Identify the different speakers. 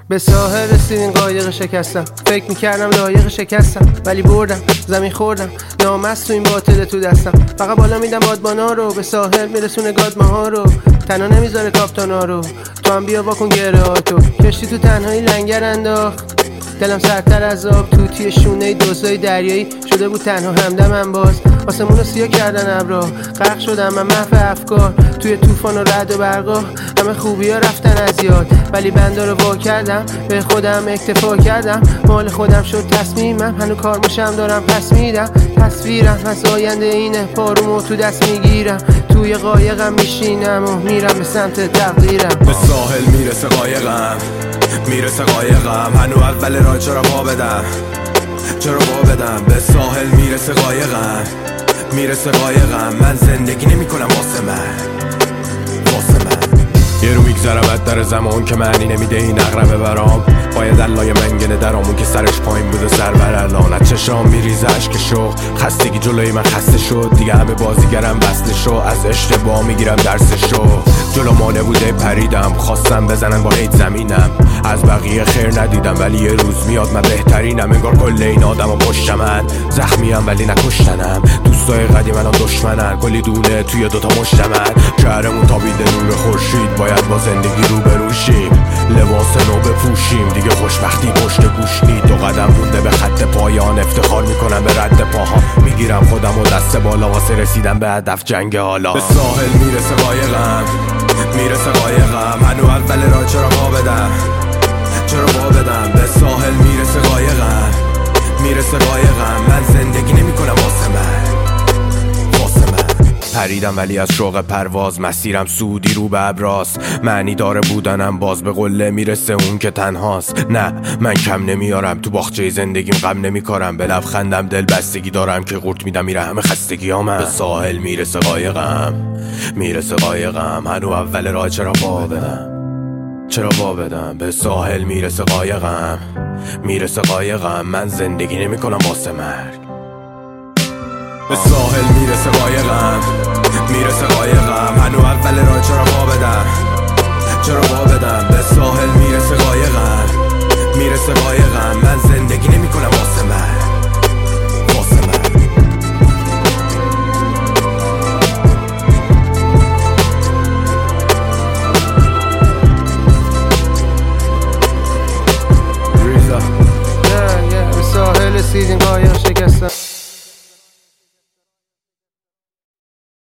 Speaker 1: به ساحل رسیدین قایق شکستم، فکر میکردم لایق شکستم ولی بردم، زمین خوردم، نامست تو این باطل تو دستم. فقط بالا میدم بادبانا رو، به ساحل میرسونه گادماها رو، تنها نمیذاره کاپتانا رو. تو هم بیا واکن گره هاتو، کشتی تو تنهایی لنگر انداخت، دلم سردتر از آب، توتی شونه دزدای دریایی شده بود تنها همدمم. باز آسمونو سیاه کردن ابرا، غرق شدم من محو افکار، توی طوفان و رعد و برقا همه خوبیا رفتن از یاد، ولی بندا رو وا کردم، به خودم اکتفا کردم، مال خودم شد تصمیمم، هنو کارمشم دارم پس میدم، تصویرم از آینده اینه، پارومو تو دست میگیرم، توی قایقم میشینم و میرم به سمت تقدیرم.
Speaker 2: به ساحل میرسه قایقم، میرسه قایقم، هنو اول راه چرا وا بدم، چرا وا بدم. به ساحل میرسه قایقم، میرسه قایقم، من زندگی نمی کنم واسه من، واسه من. یه رو میگذرم از در زمان که معنی نمیده این اقربه برام، باید علای منگنه درامون که سرش پایین بوده سر بر الان، چشام میریزه اشک شوق، خستگی جلوی من خسته شد، دیگه همه بازیگرم بسته شو، از اشتباه میگیرم درسشو، جلو ما نبوده پریدم، خواستم بزنن با هیت زمینم، از بقیه خیر ندیدم ولی یه روز میاد من بهترینم، انگار کل این آدم و پشت من، زخمیم ولی نکشتنم، دوستای قدیم الان دشمنن، کلی دونه توی دوتا مشت من، شهرمون تابیده نور خورشید، باید با زندگی رو بروشیم، لباس نو بپوشیم، دیگه خوشبختی پشت گوش نی، 2 قدم مونده به خط پایان، افتخار میکنم به رد پاها، میگیرم خودم و دست بالا واسه رسیدن به هدف جنگ حالا. به ساحل میرسه قایقم، میرسه قایقم، هنو اول راه چرا وا بدم، چرا وا بدم. به ساحل میرسه قایقم، میرسه قایقم، من زندگی نمی کنم واسه من، واسه من. پریدم ولی از شوق پرواز، مسیرم سودی رو به ابراز، معنی داره بودنم باز، به قله میرسه اون که تنهاست، نه من کم نمیارم، تو باغچه زندگیم غم نمیکارم، به لبخندم دل بستگی دارم که قورت میدم میره همه خستگیامم. به ساحل میرسه قایقم، میرسه قایقم، هنو اول راه چرا وا بدم، چرا وا بدم. به ساحل میرسه قایقم، میرسه قایقم، من زندگی نمی کنم واسه مرگ. به ساحل میرسه قایقم، میرسه قایقم، هنو اول راه چرا وا بدم، چرا وا بدم. به ساحل میرسه قایقم، میرسه قایقم، من